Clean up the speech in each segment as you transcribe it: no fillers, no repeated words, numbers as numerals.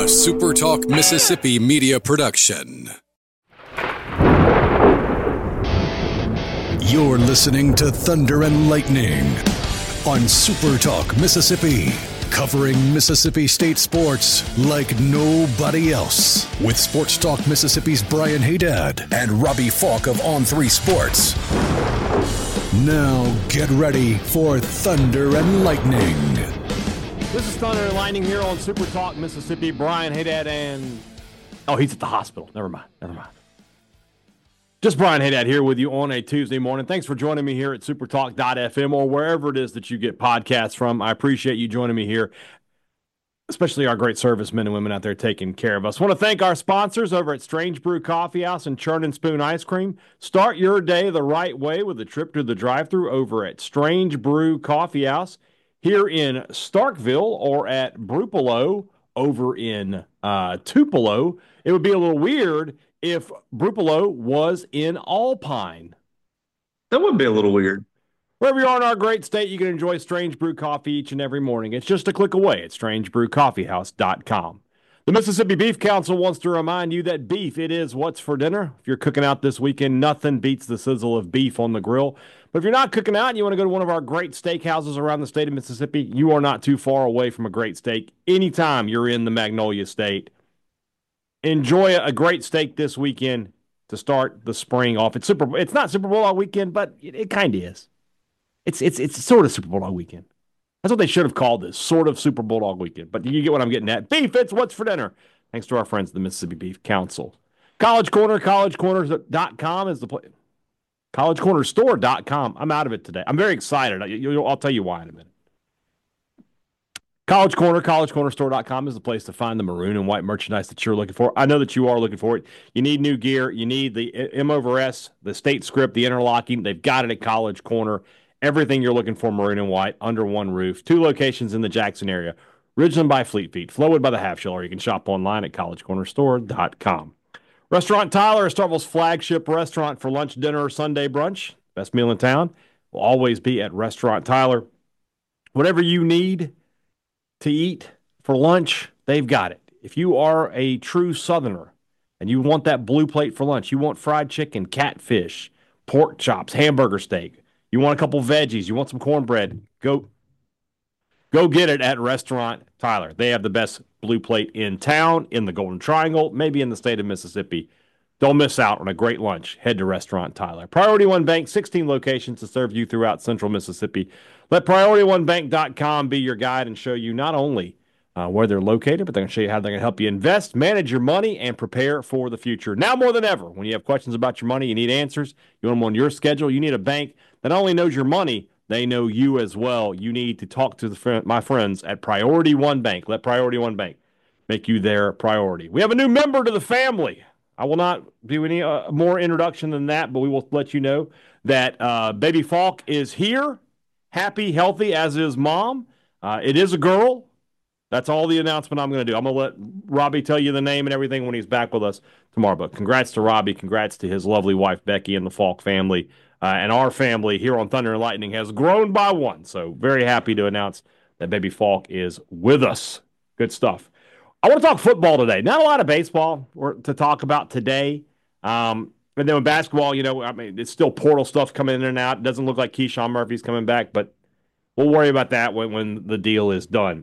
A SuperTalk Mississippi media production. You're listening to Thunder and Lightning on SuperTalk Mississippi, covering Mississippi State sports like nobody else. With Sports Talk Mississippi's Brian Haydad and Robbie Falk of On3 Sports. Now get ready for Thunder and Lightning. This is Thunder and Lightning here on Super Talk Mississippi. Brian Haydad and... Oh, he's at the hospital. Never mind. Just Brian Haydad here with you on a Tuesday morning. Thanks for joining me here at supertalk.fm or wherever it is that you get podcasts from. I appreciate you joining me here, especially our great servicemen and women out there taking care of us. I want to thank our sponsors over at Strange Brew Coffee House and Churn and Spoon Ice Cream. Start your day the right way with a trip to the drive-thru over at Strange Brew Coffee House here in Starkville or at Brupolo over in Tupelo. It would be a little weird if Brupolo was in Alpine. That would be a little weird. Wherever you are in our great state, you can enjoy Strange Brew Coffee each and every morning. It's just a click away at strangebrewcoffeehouse.com. The Mississippi Beef Council wants to remind you that beef, it is what's for dinner. If you're cooking out this weekend, nothing beats the sizzle of beef on the grill. But if you're not cooking out and you want to go to one of our great steakhouses around the state of Mississippi, you are not too far away from a great steak anytime you're in the Magnolia State. Enjoy a great steak this weekend to start the spring off. It's not Super Bowl weekend, but it kind of is. It's sort of Super Bowl weekend. That's what they should have called this, sort of Super Bowl weekend. But you get what I'm getting at. Beef, it's what's for dinner. Thanks to our friends at the Mississippi Beef Council. College Corner, collegecorners.com is the place. collegecornerstore.com. I'm out of it today. I'm very excited. I'll tell you why in a minute. College Corner, collegecornerstore.com is the place to find the maroon and white merchandise that you're looking for. I know that you are looking for it. You need new gear. You need the M over S, the state script, the interlocking. They've got it at College Corner. Everything you're looking for, maroon and white, under one roof. 2 locations in the Jackson area. Ridgeland by Fleet Feet, Flowood by the Half Shell, or you can shop online at collegecornerstore.com. Restaurant Tyler, Starkville's flagship restaurant for lunch, dinner, or Sunday brunch. Best meal in town will always be at Restaurant Tyler. Whatever you need to eat for lunch, they've got it. If you are a true Southerner and you want that blue plate for lunch, you want fried chicken, catfish, pork chops, hamburger steak, you want a couple veggies, you want some cornbread, go get it at Restaurant Tyler. They have the best blue plate in town, in the Golden Triangle, maybe in the state of Mississippi. Don't miss out on a great lunch. Head to Restaurant Tyler. Priority One Bank, 16 locations to serve you throughout central Mississippi. Let PriorityOneBank.com be your guide and show you not only where they're located, but they're going to show you how they're going to help you invest, manage your money, and prepare for the future. Now more than ever, when you have questions about your money, you need answers, you want them on your schedule, you need a bank that not only knows your money, they know you as well. You need to talk to my friends at Priority One Bank. Let Priority One Bank make you their priority. We have a new member to the family. I will not do any more introduction than that, but we will let you know that baby Falk is here, happy, healthy, as is mom. It is a girl. That's all the announcement I'm going to do. I'm going to let Robbie tell you the name and everything when he's back with us tomorrow. But congrats to Robbie. Congrats to his lovely wife, Becky, and the Falk family. And our family here on Thunder and Lightning has grown by one. So very happy to announce that baby Falk is with us. Good stuff. I want to talk football today. Not a lot of baseball to talk about today. And then with basketball, it's still portal stuff coming in and out. It doesn't look like Keyshawn Murphy's coming back, but we'll worry about that when the deal is done.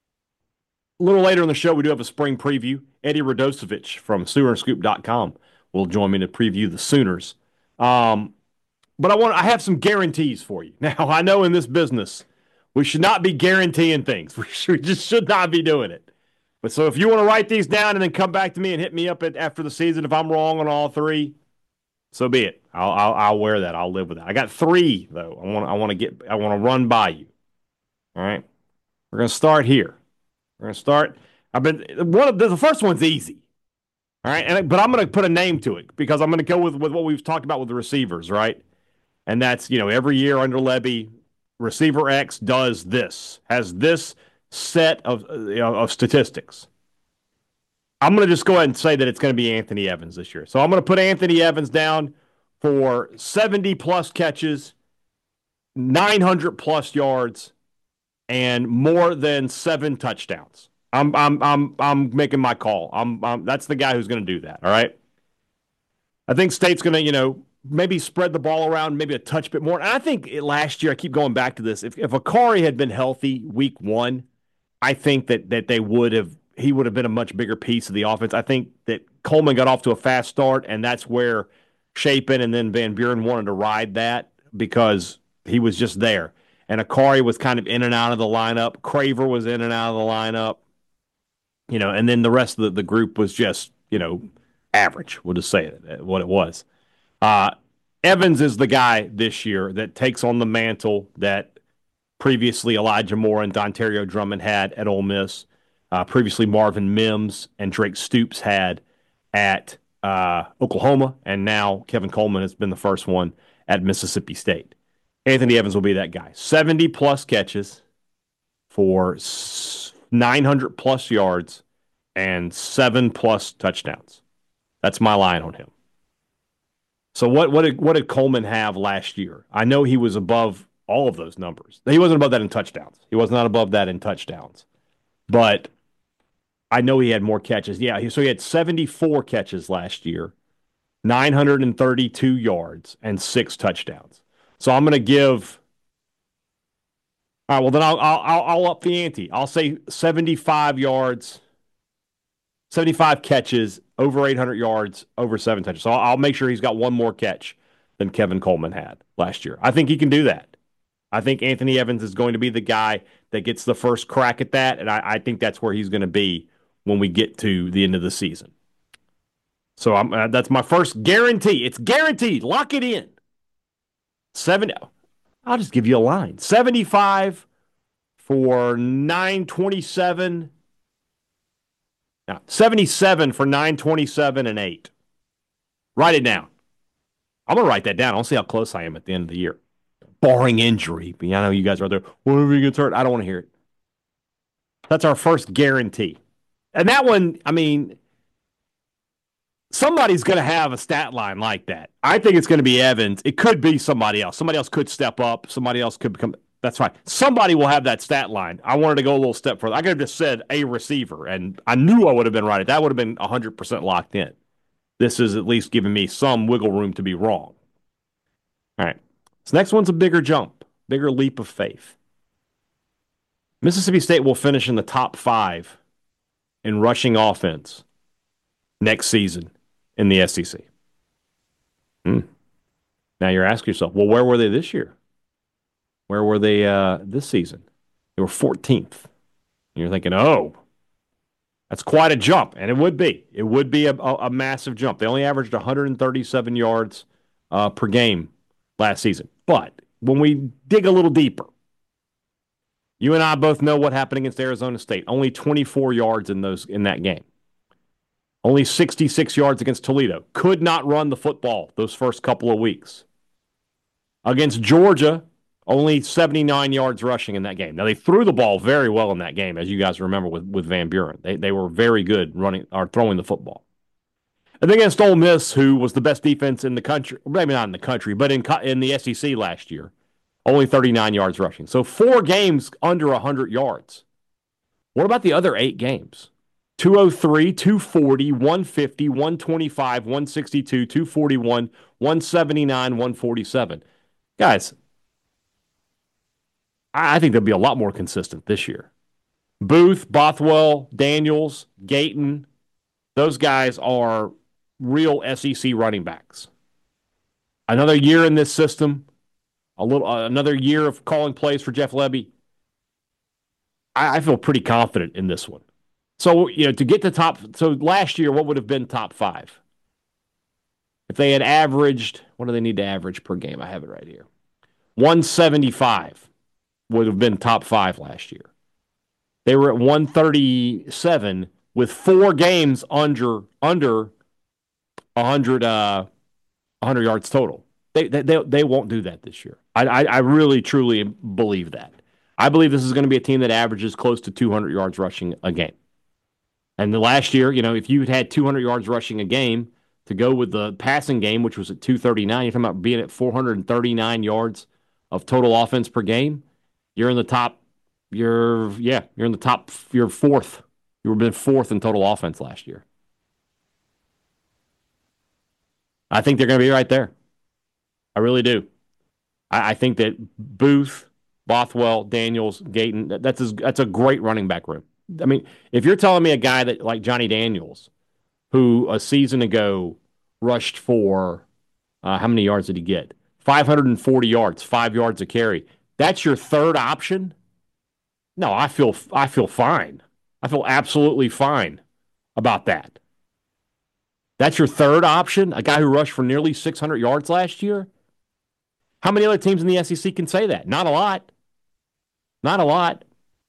A little later in the show, we do have a spring preview. Eddie Radosevich from SoonerScoop.com will join me to preview the Sooners. But I have some guarantees for you. Now, I know in this business, we should not be guaranteeing things. We just should not be doing it. But so if you want to write these down and then come back to me and hit me up after the season if I'm wrong on all 3, so be it. I'll wear that. I'll live with that. I got 3 though. I want to run by you. All right. We're going to start here. We're going to start. The first one's easy. All right. But I'm going to put a name to it because I'm going to go with what we've talked about with the receivers, right? And that's, every year under Levy, receiver X does this, has this set of statistics. I'm going to just go ahead and say that it's going to be Anthony Evans this year. So I'm going to put Anthony Evans down for 70-plus catches, 900-plus yards, and more than 7 touchdowns. I'm making my call. That's the guy who's going to do that. All right. I think State's going to, maybe spread the ball around, maybe a touch bit more. And I think last year, I keep going back to this. If Akari had been healthy week one, I think that he would have been a much bigger piece of the offense. I think that Coleman got off to a fast start, and that's where Chapin and then Van Buren wanted to ride that because he was just there. And Akari was kind of in and out of the lineup. Craver was in and out of the lineup, and then the rest of the group was just, average. We'll just say it what it was. Uh, Evans is the guy this year that takes on the mantle that previously Elijah Moore and Dontario Drummond had at Ole Miss. Previously Marvin Mims and Drake Stoops had at Oklahoma, and now Kevin Coleman has been the first one at Mississippi State. Anthony Evans will be that guy. 70-plus catches for 900-plus yards and 7-plus touchdowns. That's my line on him. So what did Coleman have last year? I know he was above all of those numbers. He wasn't above that in touchdowns. He was not above that in touchdowns. But I know he had more catches. Yeah, so he had 74 catches last year, 932 yards, and 6 touchdowns. So I'm going to give. All right, well then I'll up the ante. I'll say 75 yards, 75 catches, over 800 yards, over 7 touches. So I'll make sure he's got one more catch than Kevin Coleman had last year. I think he can do that. I think Anthony Evans is going to be the guy that gets the first crack at that, and I think that's where he's going to be when we get to the end of the season. So that's my first guarantee. It's guaranteed. Lock it in. I'll just give you a line. 75 for 927. No, 77 for 927 and 8. Write it down. I'm going to write that down. I'll see how close I am at the end of the year. Barring injury. But I know you guys are there. Whatever he gets hurt, I don't want to hear it. That's our first guarantee. And that one, somebody's going to have a stat line like that. I think it's going to be Evans. It could be somebody else. Somebody else could step up. Somebody else could become. That's right. Somebody will have that stat line. I wanted to go a little step further. I could have just said a receiver, and I knew I would have been right. That would have been 100% locked in. This is at least giving me some wiggle room to be wrong. All right. This next one's a bigger jump, bigger leap of faith. Mississippi State will finish in the top 5 in rushing offense next season in the SEC. Now you're asking yourself, well, where were they this year? Where were they this season? They were 14th. And you're thinking, oh, that's quite a jump. And it would be. It would be a massive jump. They only averaged 137 yards per game last season. But when we dig a little deeper, you and I both know what happened against Arizona State. Only 24 yards in that game. Only 66 yards against Toledo. Could not run the football those first couple of weeks. Against Georgia, only 79 yards rushing in that game. Now, they threw the ball very well in that game, as you guys remember with Van Buren. They were very good running or throwing the football. And against Ole Miss, who was the best defense in the country, maybe not in the country, but in the SEC last year, only 39 yards rushing. So 4 games under 100 yards. What about the other 8 games? 203, 240, 150, 125, 162, 241, 179, 147. Guys, I think they'll be a lot more consistent this year. Booth, Bothwell, Daniels, Gayton, those guys are real SEC running backs. Another year in this system, another year of calling plays for Jeff Lebby. I feel pretty confident in this one. So, to get to so last year, what would have been top 5? If they had averaged, what do they need to average per game? I have it right here. 175 would have been top 5 last year. They were at 137 with 4 games under 100 yards total. They won't do that this year. I really, truly believe that. I believe this is going to be a team that averages close to 200 yards rushing a game. And the last year, if you had 200 yards rushing a game to go with the passing game, which was at 239, you're talking about being at 439 yards of total offense per game. You're in the top. You're in the top. You're 4th You were been fourth in total offense last year. I think they're going to be right there. I really do. I think that Booth, Bothwell, Daniels, Gayton, that's a great running back room. I mean, if you're telling me a guy that like Johnny Daniels, who a season ago rushed for how many yards did he get? 540 yards, 5 yards a carry. That's your third option. No, I feel fine. I feel absolutely fine about that. That's your third option, a guy who rushed for nearly 600 yards last year. How many other teams in the SEC can say that? Not a lot. Not a lot.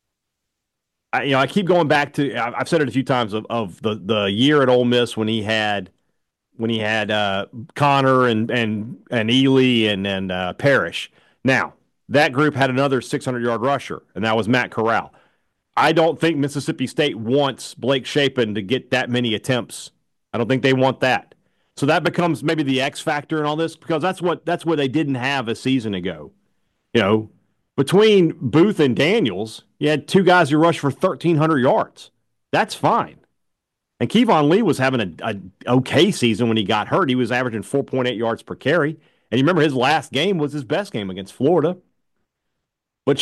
I keep going back to I've said it a few times of the year at Ole Miss when he had Connor and Ely and Parrish. Now that group had another 600-yard rusher, and that was Matt Corral. I don't think Mississippi State wants Blake Shapen to get that many attempts. I don't think they want that. So that becomes maybe the X factor in all this because that's what they didn't have a season ago. You know, between Booth and Daniels, you had two guys who rushed for 1,300 yards. That's fine. And Kevon Lee was having a okay season when he got hurt. He was averaging 4.8 yards per carry. And you remember his last game was his best game against Florida. But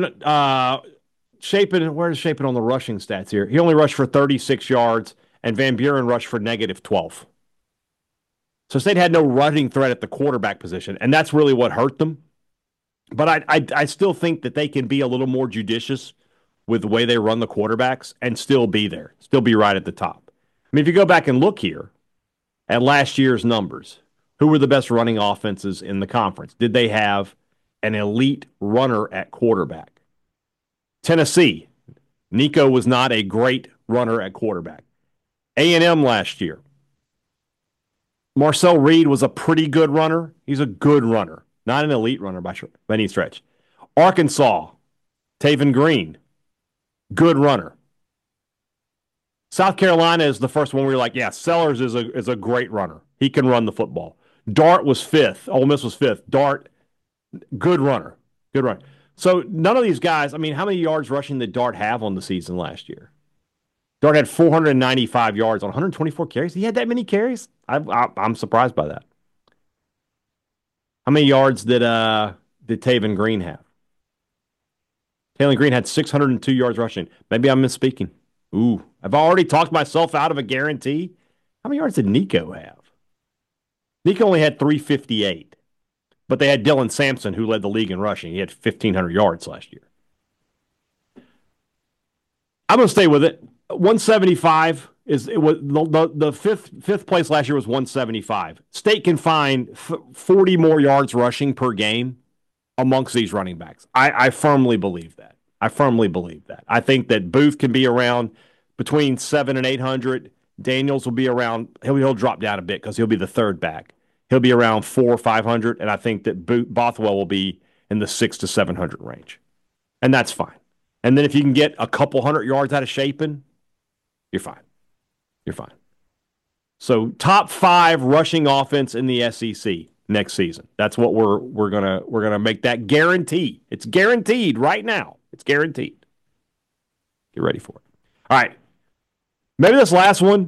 where's Shapen on the rushing stats here? He only rushed for 36 yards, and Van Buren rushed for negative 12. So State had no running threat at the quarterback position, and that's really what hurt them. But I still think that they can be a little more judicious with the way they run the quarterbacks and still be there, still be right at the top. I mean, if you go back and look here at last year's numbers, who were the best running offenses in the conference? Did they have an elite runner at quarterback? Tennessee, Nico was not a great runner at quarterback. A&M last year, Marcel Reed was a pretty good runner. He's a good runner, not an elite runner by any stretch. Arkansas, Taven Green, good runner. South Carolina is the first one where you're like, yeah, Sellers is a great runner. He can run the football. Dart was fifth. Ole Miss was fifth. Dart, good runner. Good runner. So none of these guys, I mean, how many yards rushing did Dart have on the season last year? Dart had 495 yards on 124 carries. He had that many carries? I'm surprised by that. How many yards did Taven Green have? Taven Green had 602 yards rushing. Maybe I'm misspeaking. Ooh, I've already talked myself out of a guarantee. How many yards did Nico have? Nico only had 358, but they had Dylan Sampson, who led the league in rushing. He had 1,500 yards last year. I'm going to stay with it. 175 is it was the fifth place last year was 175. State can find 40 more yards rushing per game amongst these running backs. I firmly believe that. I firmly believe that. I think that Booth can be around between 700 and 800. Daniels will be around. He'll drop down a bit because he'll be the third back. He'll be around 400 or 500, and I think that Bothwell will be in the 600 to 700 range, and that's fine. And then if you can get a couple hundred yards out of Shapen, you're fine. You're fine. So top 5 rushing offense in the SEC next season. That's what we're gonna make that guarantee. It's guaranteed right now. It's guaranteed. Get ready for it. All right. Maybe this last one.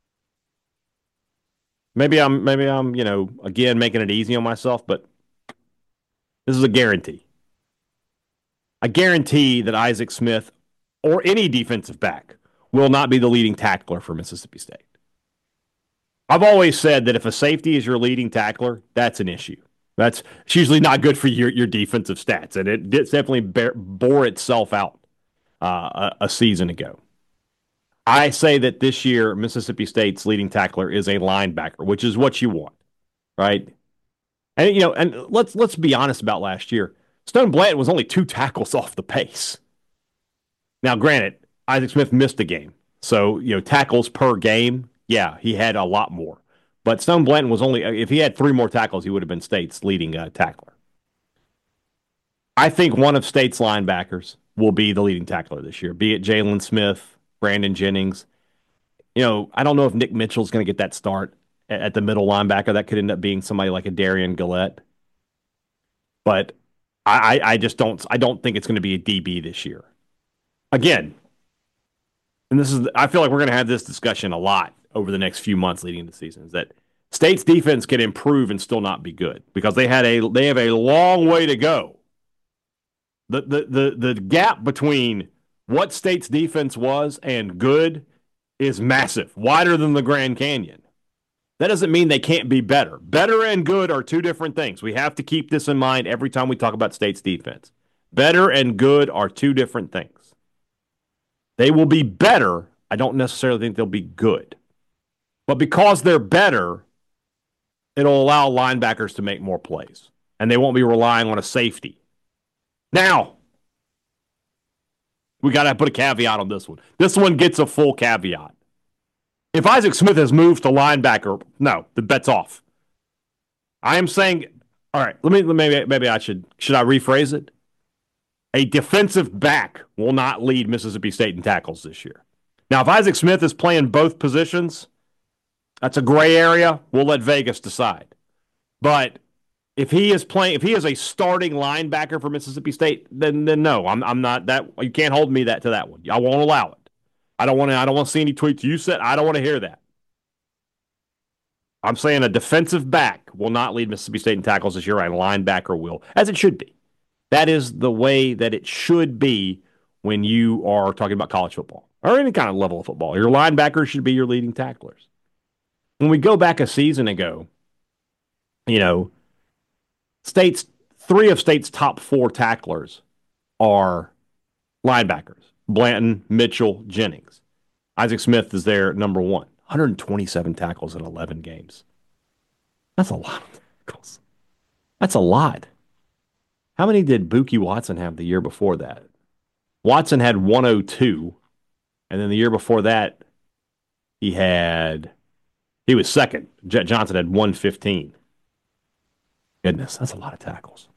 Maybe I'm again making it easy on myself, but this is a guarantee. I guarantee that Isaac Smith or any defensive back will not be the leading tackler for Mississippi State. I've always said that if a safety is your leading tackler, that's an issue. It's usually not good for your defensive stats, and it definitely bore itself out a season ago. I say that this year Mississippi State's leading tackler is a linebacker, which is what you want, right? And let's be honest about last year. Stone Blanton was only 2 tackles off the pace. Now, granted, Isaac Smith missed a game, so tackles per game, yeah, he had a lot more. But Stone Blanton was only, if he had 3 more tackles, he would have been State's leading tackler. I think one of State's linebackers will be the leading tackler this year, be it Jalen Smith, Brandon Jennings. I don't know if Nick Mitchell's going to get that start at the middle linebacker. That could end up being somebody like a Darian Gillette. But I just don't think it's going to be a DB this year. Again, and I feel like we're going to have this discussion a lot over the next few months leading into the season, is that State's defense can improve and still not be good because they have a long way to go. The gap between what State's defense was and good is massive, wider than the Grand Canyon. That doesn't mean they can't be better. Better and good are two different things. We have to keep this in mind every time we talk about State's defense. Better and good are two different things. They will be better. I don't necessarily think they'll be good. But because they're better, it'll allow linebackers to make more plays. And they won't be relying on a safety. Now, we got to put a caveat on this one. This one gets a full caveat. If Isaac Smith has moved to linebacker, no, the bet's off. I am saying, all right, maybe I should I rephrase it? A defensive back will not lead Mississippi State in tackles this year. Now, if Isaac Smith is playing both positions, that's a gray area. We'll let Vegas decide. But if he is a starting linebacker for Mississippi State, then no, I'm not that. You can't hold me to that one. I won't allow it. I don't want to see any tweets you said. I don't want to hear that. I'm saying a defensive back will not lead Mississippi State in tackles this year, and a linebacker will, as it should be. That is the way that it should be when you are talking about college football or any kind of level of football. Your linebackers should be your leading tacklers. When we go back a season ago, three of State's top four tacklers are linebackers. Blanton, Mitchell, Jennings. Isaac Smith is there number one. 127 tackles in 11 games. That's a lot of tackles. That's a lot. How many did Buki Watson have the year before that? Watson had 102, and then the year before that, he was second. Jet Johnson had 115. Goodness, that's a lot of tackles.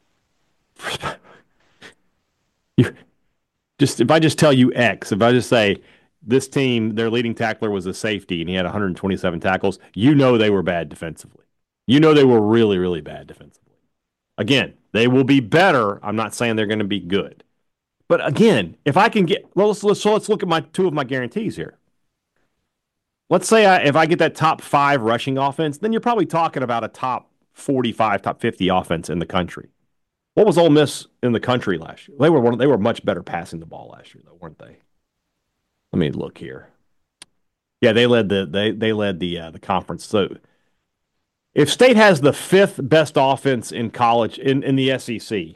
If I just tell you X, if I just say this team, their leading tackler was a safety and he had 127 tackles, you know they were bad defensively. You know they were really, really bad defensively. Again, they will be better. I'm not saying they're going to be good. But again, if I can get, well, let's look at two of my guarantees here. Let's say if I get that top 5 rushing offense, then you're probably talking about a top 45, top 50 offense in the country. What was Ole Miss in the country last year? They were much better passing the ball last year, though, weren't they? Let me look here. Yeah, they led the conference. So if State has the 5th best offense in college in the SEC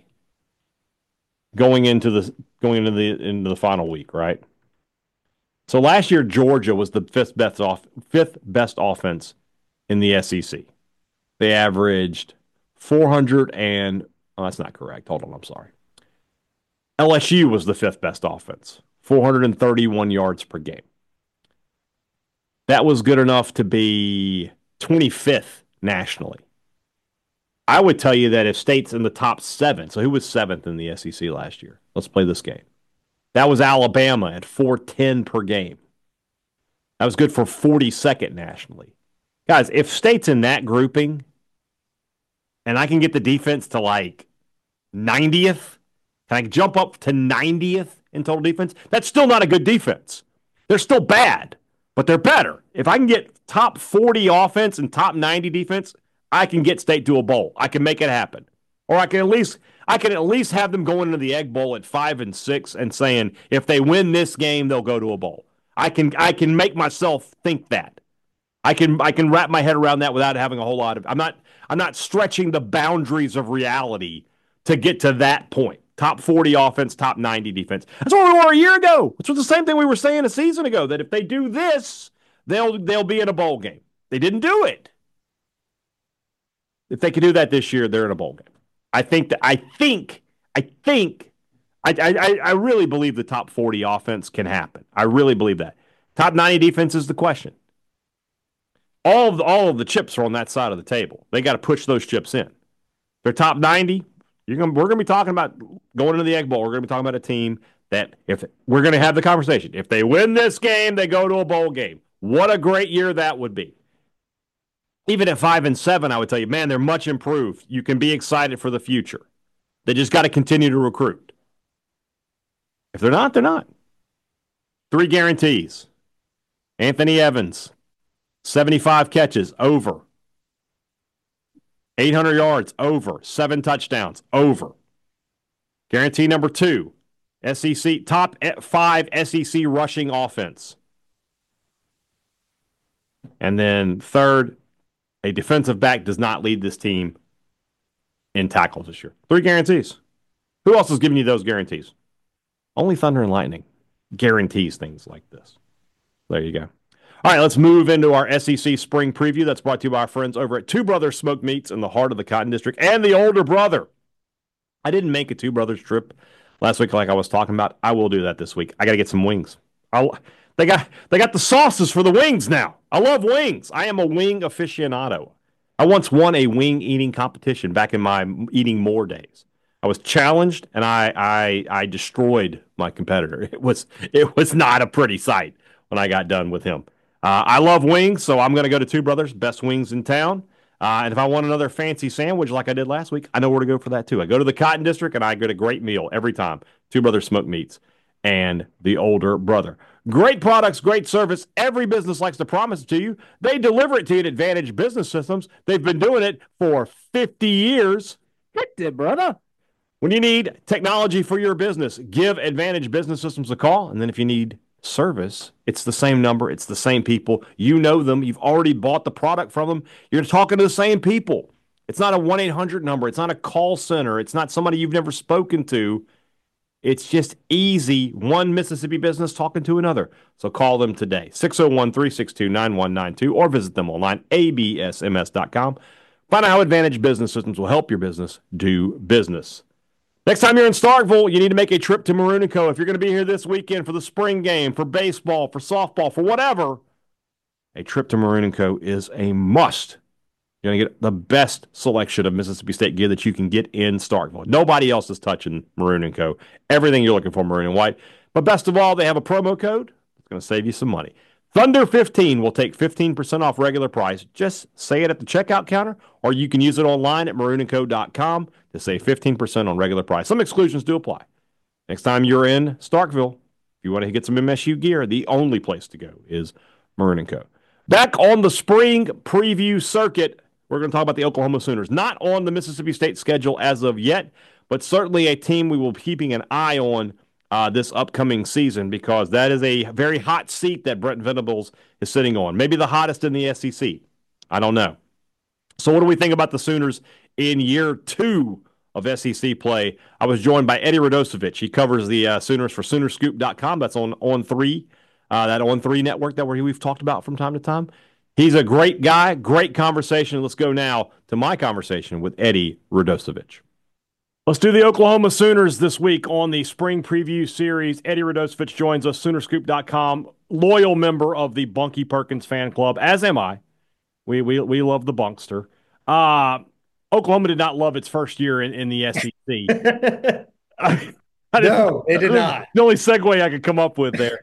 going into the final week, right? So last year Georgia was the 5th best offense in the SEC. They averaged 400 and that's not correct. Hold on, I'm sorry. LSU was the 5th best offense, 431 yards per game. That was good enough to be 25th nationally. I would tell you that if State's in the top 7, so who was 7th in the SEC last year? Let's play this game. That was Alabama at 410 per game. That was good for 42nd nationally. Guys, if State's in that grouping, and I can get the defense to like 90th, can I jump up to 90th in total defense? That's still not a good defense. They're still bad, but they're better. If I can get top 40 offense and top 90 defense, I can get State to a bowl. I can make it happen. Or I can at least have them going into the Egg Bowl at 5-6 and saying if they win this game, they'll go to a bowl. I can make myself think that. I can wrap my head around that without having a whole lot of. I'm not stretching the boundaries of reality to get to that point. Top 40 offense, top 90 defense. That's what we were a year ago. It's the same thing we were saying a season ago, that if they do this, they'll be in a bowl game. They didn't do it. If they can do that this year, they're in a bowl game. I really believe the top 40 offense can happen. I really believe that. Top 90 defense is the question. All of the chips are on that side of the table. They got to push those chips in. They're top 90. We're going to be talking about going into the Egg Bowl. We're going to be talking about a team that if we're going to have the conversation. If they win this game, they go to a bowl game. What a great year that would be. Even at 5-7, I would tell you, man, they're much improved. You can be excited for the future. They just got to continue to recruit. If they're not, they're not. If Three guarantees. Anthony Evans, 75 catches, over. 800 yards, over. 7 touchdowns, over. Guarantee number 2, SEC top 5 SEC rushing offense. And then third, a defensive back does not lead this team in tackles this year. 3 guarantees. Who else is giving you those guarantees? Only Thunder and Lightning guarantees things like this. There you go. All right, let's move into our SEC spring preview. That's brought to you by our friends over at Two Brothers Smoked Meats in the heart of the Cotton District and the older brother. I didn't make a Two Brothers trip last week like I was talking about. I will do that this week. I got to get some wings. They got the sauces for the wings now. I love wings. I am a wing aficionado. I once won a wing eating competition back in my eating more days. I was challenged and I destroyed my competitor. It was not a pretty sight when I got done with him. I love wings, so I'm going to go to Two Brothers, best wings in town. And if I want another fancy sandwich like I did last week, I know where to go for that too. I go to the Cotton District and I get a great meal every time. Two Brothers Smoked Meats and the older brother. Great products, great service. Every business likes to promise it to you. They deliver it to you at Advantage Business Systems. They've been doing it for 50 years. Get it, brother. When you need technology for your business, give Advantage Business Systems a call. And then if you need service, it's the same number. It's the same people. You know them. You've already bought the product from them. You're talking to the same people. It's not a 1-800 number. It's not a call center. It's not somebody you've never spoken to. It's just easy. One Mississippi business talking to another. So call them today, 601-362-9192, or visit them online, absms.com. Find out how Advantage Business Systems will help your business do business. Next time you're in Starkville, you need to make a trip to Maroon & Co. If you're going to be here this weekend for the spring game, for baseball, for softball, for whatever, a trip to Maroon & Co. is a must. You're going to get the best selection of Mississippi State gear that you can get in Starkville. Nobody else is touching Maroon & Co. Everything you're looking for, maroon and white. But best of all, they have a promo code that's going to save you some money. Thunder15 will take 15% off regular price. Just say it at the checkout counter, or you can use it online at maroonandco.com to save 15% on regular price. Some exclusions do apply. Next time you're in Starkville, if you want to get some MSU gear, the only place to go is Maroon & Co. Back on the spring preview circuit, we're going to talk about the Oklahoma Sooners. Not on the Mississippi State schedule as of yet, but certainly a team we will be keeping an eye on this upcoming season, because that is a very hot seat that Brent Venables is sitting on. Maybe the hottest in the SEC. I don't know. So what do we think about the Sooners in year 2 of SEC play? I was joined by Eddie Radosevich. He covers the Sooners for Soonerscoop.com. That's on On3, that On3 network that we've talked about from time to time. He's a great guy, great conversation. Let's go now to my conversation with Eddie Radosevich. Let's do the Oklahoma Sooners this week on the spring preview series. Eddie Radosevich joins us, Soonerscoop.com, loyal member of the Bunky Perkins fan club, as am I. We love the Bunkster. Oklahoma did not love its first year in the SEC. No, it did not. The only segue I could come up with there.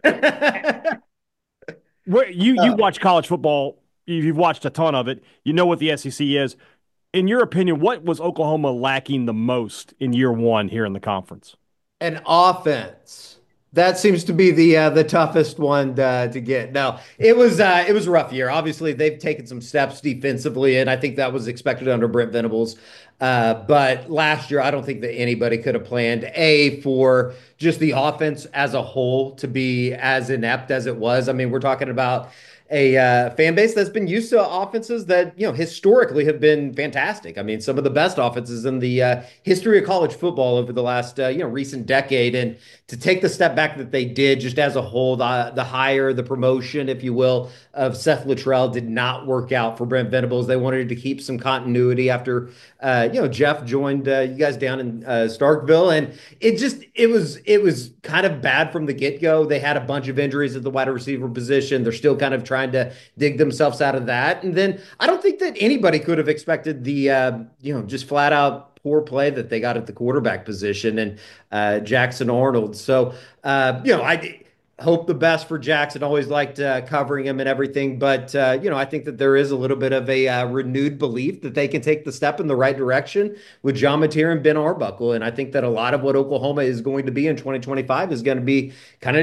You watch college football. You've watched a ton of it. You know what the SEC is. In your opinion, what was Oklahoma lacking the most in year 1 here in the conference? An offense. That seems to be the toughest one to get. No, it was a rough year. Obviously, they've taken some steps defensively, and I think that was expected under Brent Venables. But last year, I don't think that anybody could have planned for just the offense as a whole to be as inept as it was. I mean, we're talking about a fan base that's been used to offenses that, historically have been fantastic. I mean, some of the best offenses in the history of college football over the last, recent decade. And to take the step back that they did just as a whole, the hire, the promotion, if you will, of Seth Luttrell did not work out for Brent Venables. They wanted to keep some continuity after, Jeff joined you guys down in Starkville. And it was kind of bad from the get-go. They had a bunch of injuries at the wide receiver position. They're still kind of trying to dig themselves out of that. And then I don't think that anybody could have expected the, just flat out poor play that they got at the quarterback position and Jackson Arnold. So, I hope the best for Jackson. Always liked covering him and everything. But, I think that there is a little bit of a renewed belief that they can take the step in the right direction with John Mateer and Ben Arbuckle. And I think that a lot of what Oklahoma is going to be in 2025 is going to be kind of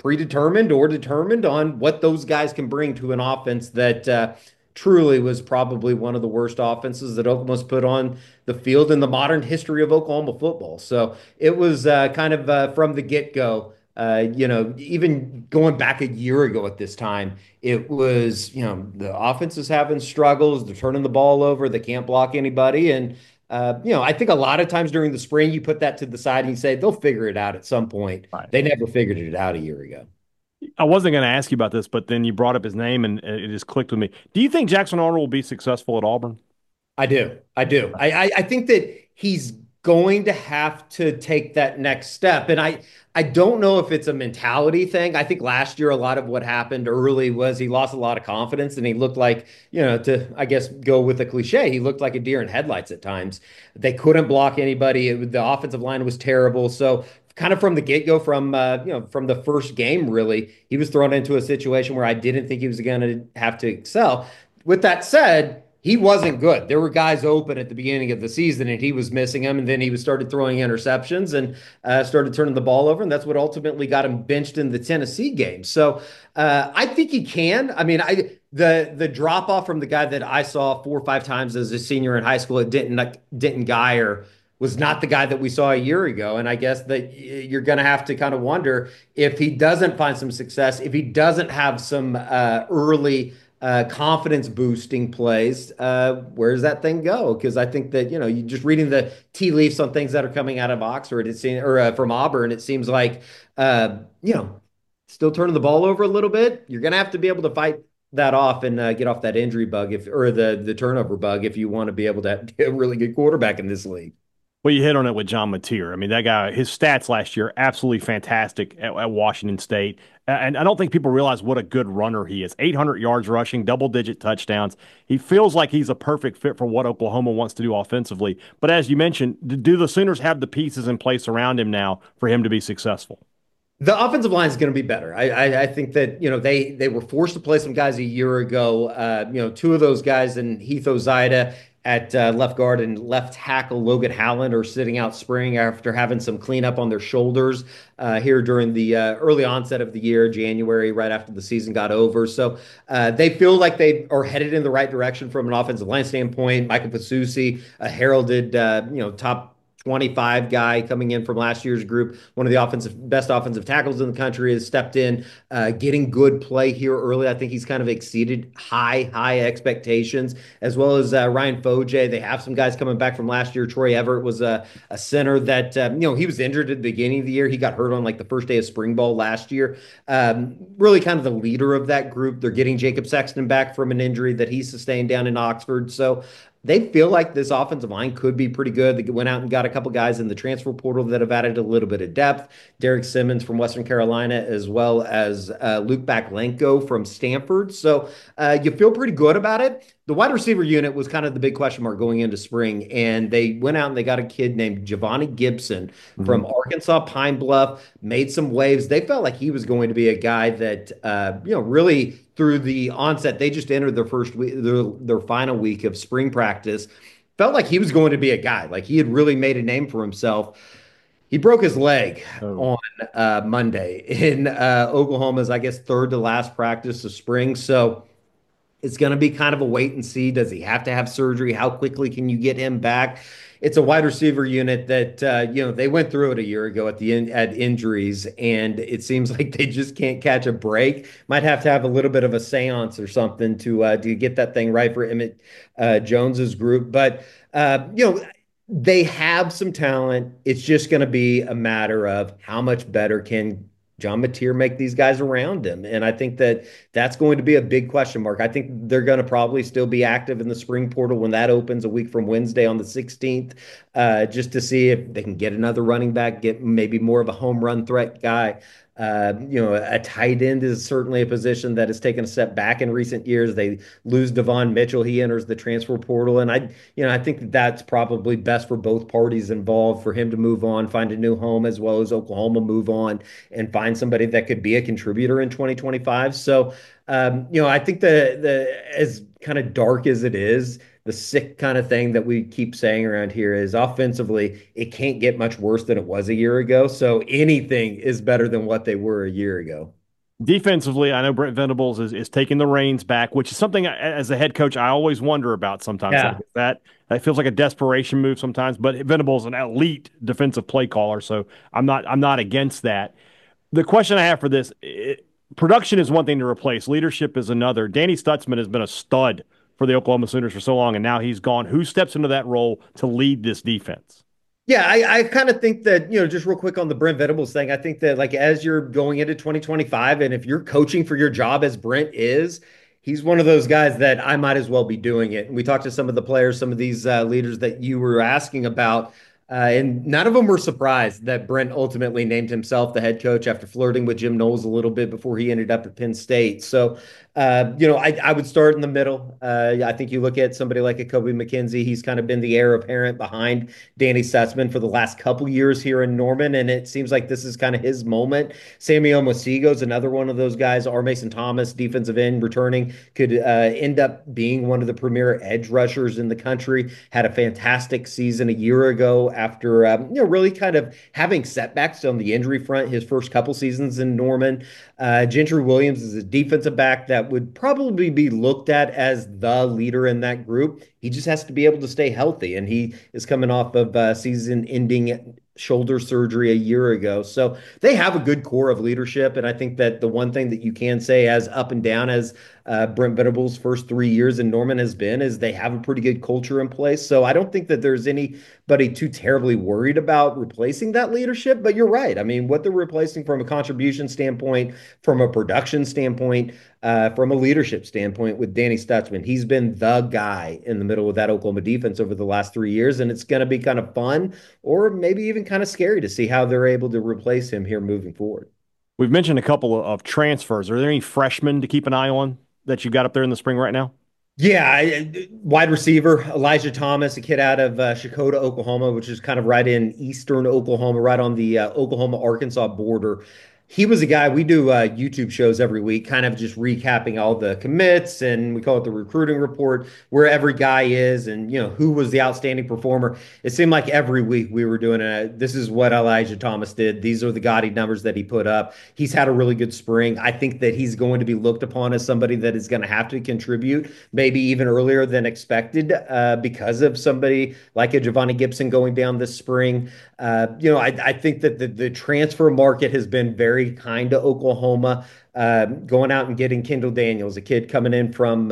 predetermined or determined on what those guys can bring to an offense that truly was probably one of the worst offenses that Oklahoma's put on the field in the modern history of Oklahoma football. So it was kind of from the get-go. Even going back a year ago at this time, it was, the offense is having struggles. They're turning the ball over. They can't block anybody. And, I think a lot of times during the spring, you put that to the side and you say they'll figure it out at some point. Right. They never figured it out a year ago. I wasn't going to ask you about this, but then you brought up his name and it just clicked with me. Do you think Jackson Arnold will be successful at Auburn? I do. I do. I think that he's going to have to take that next step. And I don't know if it's a mentality thing. I think last year, a lot of what happened early was he lost a lot of confidence and he looked like, I guess, go with a cliche, he looked like a deer in headlights at times. They couldn't block anybody. The offensive line was terrible. So kind of from the get-go, from the first game, really, he was thrown into a situation where I didn't think he was going to have to excel. With that said, he wasn't good. There were guys open at the beginning of the season, and he was missing them. And then he started throwing interceptions and started turning the ball over, and that's what ultimately got him benched in the Tennessee game. So I think he can. I mean, the drop off from the guy that I saw 4 or 5 times as a senior in high school at Denton Guyer was not the guy that we saw a year ago. And I guess that you're going to have to kind of wonder if he doesn't find some success, if he doesn't have some early confidence boosting plays, where does that thing go? Because I think that, you just reading the tea leaves on things that are coming out of Oxford, from Auburn, it seems like, still turning the ball over a little bit. You're going to have to be able to fight that off and get off that injury bug or the turnover bug if you want to be able to be a really good quarterback in this league. Well, you hit on it with John Mateer. I mean, that guy, his stats last year, absolutely fantastic at Washington State. And I don't think people realize what a good runner he is. 800 yards rushing, double-digit touchdowns. He feels like he's a perfect fit for what Oklahoma wants to do offensively. But as you mentioned, do the Sooners have the pieces in place around him now for him to be successful? The offensive line is going to be better. I think that, they were forced to play some guys a year ago. 2 of those guys, and Heath Ozida at left guard and left tackle Logan Howland, are sitting out spring after having some cleanup on their shoulders here during the early onset of the year, January, right after the season got over. So they feel like they are headed in the right direction from an offensive line standpoint. Michael Pasusi, a heralded, top 25 guy coming in from last year's group, one of the best offensive tackles in the country, has stepped in, getting good play here early. I think he's kind of exceeded high expectations, as well as Ryan Foje. They have some guys coming back from last year. Troy Everett was a center that, he was injured at the beginning of the year. He got hurt on like the first day of spring ball last year. Really kind of the leader of that group. They're getting Jacob Sexton back from an injury that he sustained down in Oxford. So they feel like this offensive line could be pretty good. They went out and got a couple guys in the transfer portal that have added a little bit of depth. Derek Simmons from Western Carolina, as well as Luke Baklenko from Stanford. So you feel pretty good about it. The wide receiver unit was kind of the big question mark going into spring, and they went out and they got a kid named Giovanni Gibson from Arkansas Pine Bluff, made some waves. They felt like he was going to be a guy that, really through the onset, they just entered their first week, their final week of spring practice, felt like he was going to be a guy. Like he had really made a name for himself. He broke his leg on Monday in Oklahoma's, I guess, third to last practice of spring. So it's going to be kind of a wait and see. Does he have to have surgery? How quickly can you get him back? It's a wide receiver unit that, they went through it a year ago at injuries, and it seems like they just can't catch a break. Might have to have a little bit of a seance or something to get that thing right for Emmett Jones's group. But, they have some talent. It's just going to be a matter of how much better can John Mateer make these guys around him. And I think that that's going to be a big question mark. I think they're going to probably still be active in the spring portal when that opens a week from Wednesday on the 16th, just to see if they can get another running back, get maybe more of a home run threat guy. A tight end is certainly a position that has taken a step back in recent years. They lose Devon Mitchell. He enters the transfer portal. And I think that that's probably best for both parties involved, for him to move on, find a new home, as well as Oklahoma move on and find somebody that could be a contributor in 2025. So, I think as kind of dark as it is, the sick kind of thing that we keep saying around here is offensively, it can't get much worse than it was a year ago. So anything is better than what they were a year ago. Defensively, I know Brent Venables is taking the reins back, which is something as a head coach I always wonder about sometimes. Like Yeah. that feels like a desperation move sometimes, but Venables is an elite defensive play caller, so I'm not against that. The question I have for this, production is one thing to replace, leadership is another. Danny Stutzman has been a stud for the Oklahoma Sooners for so long, and now he's gone. Who steps into that role to lead this defense? Yeah, I kind of think that, just real quick on the Brent Venables thing, I think that like as you're going into 2025, and if you're coaching for your job as Brent is, he's one of those guys that I might as well be doing it. And we talked to some of the players, some of these leaders that you were asking about, and none of them were surprised that Brent ultimately named himself the head coach after flirting with Jim Knowles a little bit before he ended up at Penn State. So, I would start in the middle. I think you look at somebody like a Kobe McKenzie. He's kind of been the heir apparent behind Danny Sussman for the last couple years here in Norman, and it seems like this is kind of his moment. Sammy Omosigho is another one of those guys. R. Mason Thomas, defensive end, returning, could end up being one of the premier edge rushers in the country. Had a fantastic season a year ago after really kind of having setbacks on the injury front his first couple seasons in Norman. Gentry Williams is a defensive back that would probably be looked at as the leader in that group. He just has to be able to stay healthy, and he is coming off of season-ending shoulder surgery a year ago. So they have a good core of leadership, and I think that the one thing that you can say as up and down as Brent Venables' first 3 years in Norman has been is they have a pretty good culture in place. So I don't think that there's anybody too terribly worried about replacing that leadership. But you're right. I mean, what they're replacing from a contribution standpoint, from a production standpoint, from a leadership standpoint with Danny Stutzman. He's been the guy in the middle of that Oklahoma defense over the last 3 years, and it's going to be kind of fun or maybe even kind of scary to see how they're able to replace him here moving forward. We've mentioned a couple of transfers. Are there any freshmen to keep an eye on that you got up there in the spring right now? Yeah, wide receiver Elijah Thomas, a kid out of Shakota, Oklahoma, which is kind of right in eastern Oklahoma, right on the Oklahoma-Arkansas border. He was a guy, we do YouTube shows every week, kind of just recapping all the commits, and we call it the recruiting report, where every guy is and, who was the outstanding performer. It seemed like every week we were doing this is what Elijah Thomas did. These are the gaudy numbers that he put up. He's had a really good spring. I think that he's going to be looked upon as somebody that is going to have to contribute maybe even earlier than expected because of somebody like a Giovanni Gibson going down this spring. I think that the transfer market has been very kind to Oklahoma, going out and getting Kendall Daniels, a kid coming in from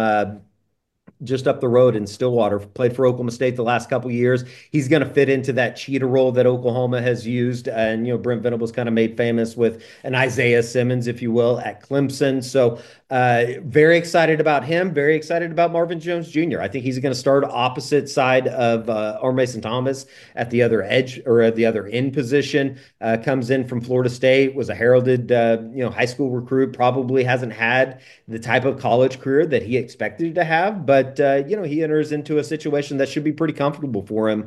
just up the road in Stillwater, played for Oklahoma State the last couple of years. He's going to fit into that cheetah role that Oklahoma has used. And, Brent Venables kind of made famous with an Isaiah Simmons, if you will, at Clemson. So very excited about him. Very excited about Marvin Jones Jr. I think he's going to start opposite side of R. Mason Thomas at the other edge or at the other end position. Comes in from Florida State, was a heralded, high school recruit, probably hasn't had the type of college career that he expected to have. But, he enters into a situation that should be pretty comfortable for him,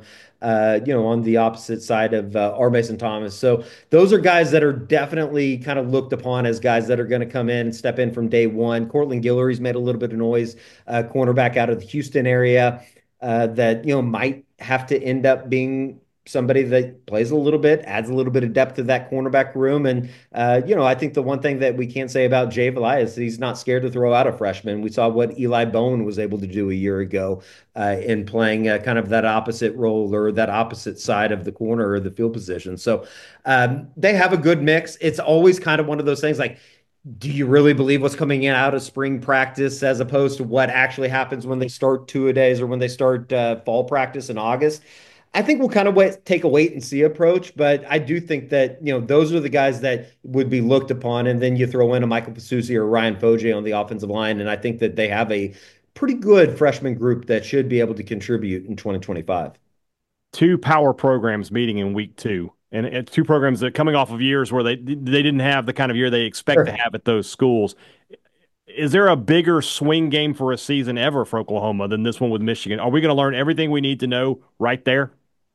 on the opposite side of R. Mason Thomas. So those are guys that are definitely kind of looked upon as guys that are going to come in and step in from day one. Cortland Guillory's made a little bit of noise, cornerback out of the Houston area, that, might have to end up being somebody that plays a little bit, adds a little bit of depth to that cornerback room. And, I think the one thing that we can't say about Jay Valai is he's not scared to throw out a freshman. We saw what Eli Bone was able to do a year ago in playing kind of that opposite role or that opposite side of the corner or the field position. So they have a good mix. It's always kind of one of those things like, do you really believe what's coming in out of spring practice as opposed to what actually happens when they start two-a-days or when they start fall practice in August? I think we'll kind of take a wait and see approach, but I do think that, those are the guys that would be looked upon. And then you throw in a Michael Pasusi or Ryan Foje on the offensive line. And I think that they have a pretty good freshman group that should be able to contribute in 2025. Two power programs meeting in week two. And two programs that coming off of years where they didn't have the kind of year they expect to have at those schools. Is there a bigger swing game for a season ever for Oklahoma than this one with Michigan? Are we going to learn everything we need to know right there?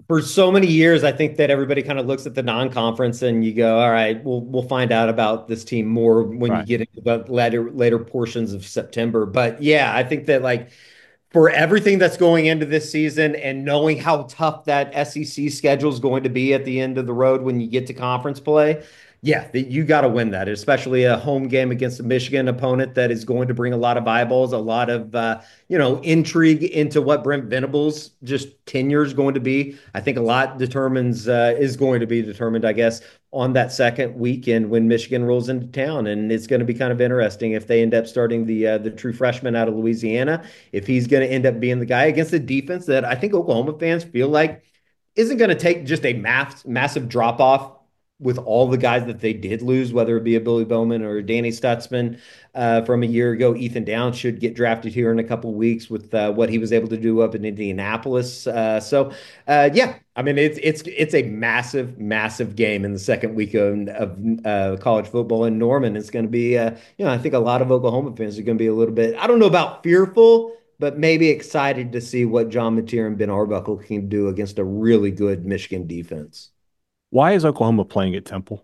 For so many years, I think that everybody kind of looks at the non-conference and you go, all right, we'll find out about this team more when you Right. get into the later portions of September. But yeah, I think that like for everything that's going into this season and knowing how tough that SEC schedule is going to be at the end of the road when you get to conference play, yeah, you got to win that, especially a home game against a Michigan opponent that is going to bring a lot of eyeballs, a lot of intrigue into what Brent Venables' just tenure is going to be. I think a lot determines is going to be determined, I guess, on that second weekend when Michigan rolls into town, and it's going to be kind of interesting if they end up starting the true freshman out of Louisiana, if he's going to end up being the guy against the defense that I think Oklahoma fans feel like isn't going to take just a massive drop off with all the guys that they did lose, whether it be a Billy Bowman or Danny Stutzman from a year ago. Ethan Downs should get drafted here in a couple of weeks with what he was able to do up in Indianapolis. Yeah, I mean it's a massive game in the second week of college football in Norman. It's going to be I think a lot of Oklahoma fans are going to be a little bit, I don't know about fearful, but maybe excited to see what John Mateer and Ben Arbuckle can do against a really good Michigan defense. Why is Oklahoma playing at Temple?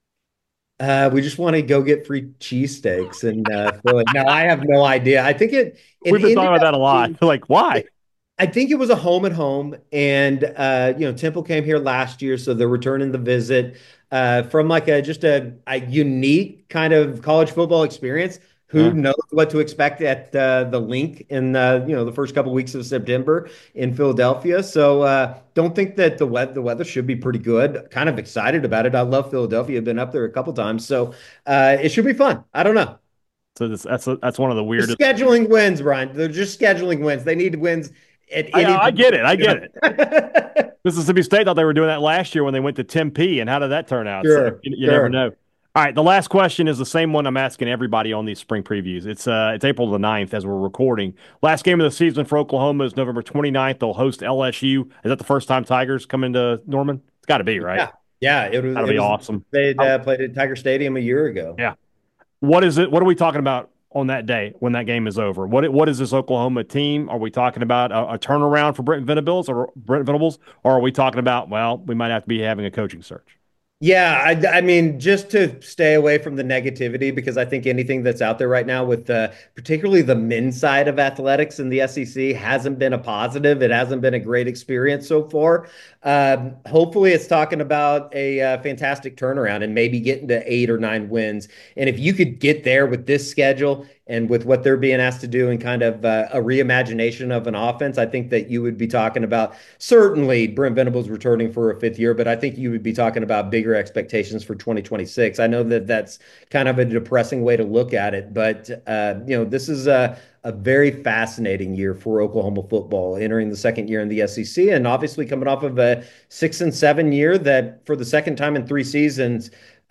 We just want to go get free cheesesteaks and fill it. Now I have no idea. I think it We've been ended talking about that up a lot. being- Like, why? I think it was a home and home, and Temple came here last year, so they're returning the visit from like a unique kind of college football experience. Who Yeah. knows what to expect at the Link in the first couple weeks of September in Philadelphia? So don't think that the weather should be pretty good. Kind of excited about it. I love Philadelphia. I've been up there a couple times, so it should be fun. I don't know. So that's one of the Just weirdest. scheduling wins, Brian. They're just scheduling wins. They need wins at any I point. get it. I get it. it. Mississippi State thought they were doing that last year when they went to Tempe, and how did that turn out? So Sure, you never sure. know. All right, the last question is the same one I'm asking everybody on these spring previews. It's April the 9th as we're recording. Last game of the season for Oklahoma is November 29th. They'll host LSU. Is that the first time Tigers come into Norman? It's got to be, right? Yeah, yeah. It was. That'll It be was. awesome. They played at Tiger Stadium a year ago. Yeah. What is it? What are we talking about on that day when that game is over? What is this Oklahoma team? Are we talking about a turnaround for Brent Venables, or are we talking about, well, we might have to be having a coaching search? Yeah, I mean, just to stay away from the negativity, because I think anything that's out there right now with particularly the men's side of athletics in the SEC hasn't been a positive. It hasn't been a great experience so far. Hopefully, it's talking about a fantastic turnaround and maybe getting to 8 or 9 wins. And if you could get there with this schedule and with what they're being asked to do and kind of a reimagination of an offense, I think that you would be talking about certainly Brent Venables returning for a 5th year, but I think you would be talking about bigger expectations for 2026. I know that that's kind of a depressing way to look at it, but this is a very fascinating year for Oklahoma football, entering the second year in the SEC, and obviously coming off of a 6-7 year that for the second time in 3 seasons,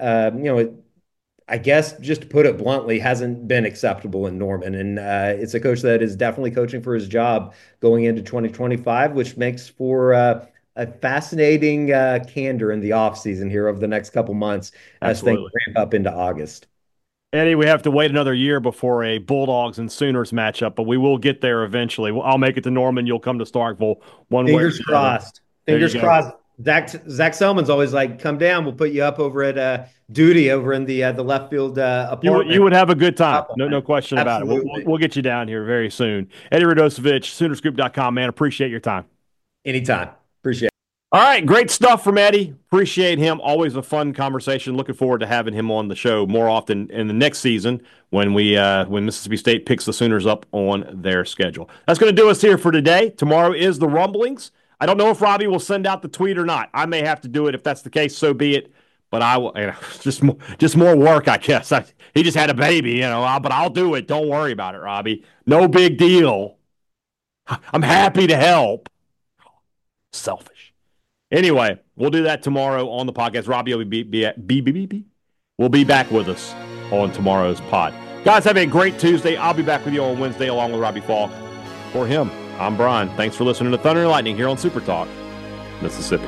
I guess, just to put it bluntly, hasn't been acceptable in Norman. And it's a coach that is definitely coaching for his job going into 2025, which makes for a fascinating candor in the offseason here over the next couple months as things Absolutely. ramp up into August. Eddie, we have to wait another year before a Bulldogs and Sooners matchup, but we will get there eventually. I'll make it to Norman. You'll come to Starkville one way or Fingers the other. crossed. There you Fingers go. crossed. Zach Selman's always like, come down. We'll put you up over at duty over in the left field apartment. You would have a good time. No question about it. Absolutely. We'll get you down here very soon. Eddie Radosevich, Soonerscoop.com, man. Appreciate your time. Anytime. Appreciate it. All right, great stuff from Eddie. Appreciate him. Always a fun conversation. Looking forward to having him on the show more often in the next season when when Mississippi State picks the Sooners up on their schedule. That's going to do us here for today. Tomorrow is the Rumblings. I don't know if Robbie will send out the tweet or not. I may have to do it. If that's the case, so be it. But I will, just more work, I guess. He just had a baby, but I'll do it. Don't worry about it, Robbie. No big deal. I'm happy to help. Selfish. Anyway, we'll do that tomorrow on the podcast. Robbie will be back with us on tomorrow's pod. Guys, have a great Tuesday. I'll be back with you on Wednesday along with Robbie Falk. For him, I'm Brian. Thanks for listening to Thunder and Lightning here on Super Talk, Mississippi.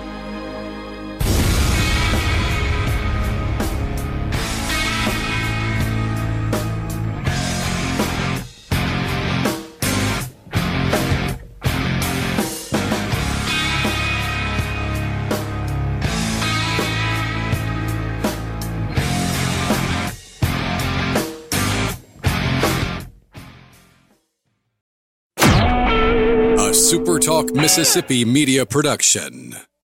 Talk Mississippi media production.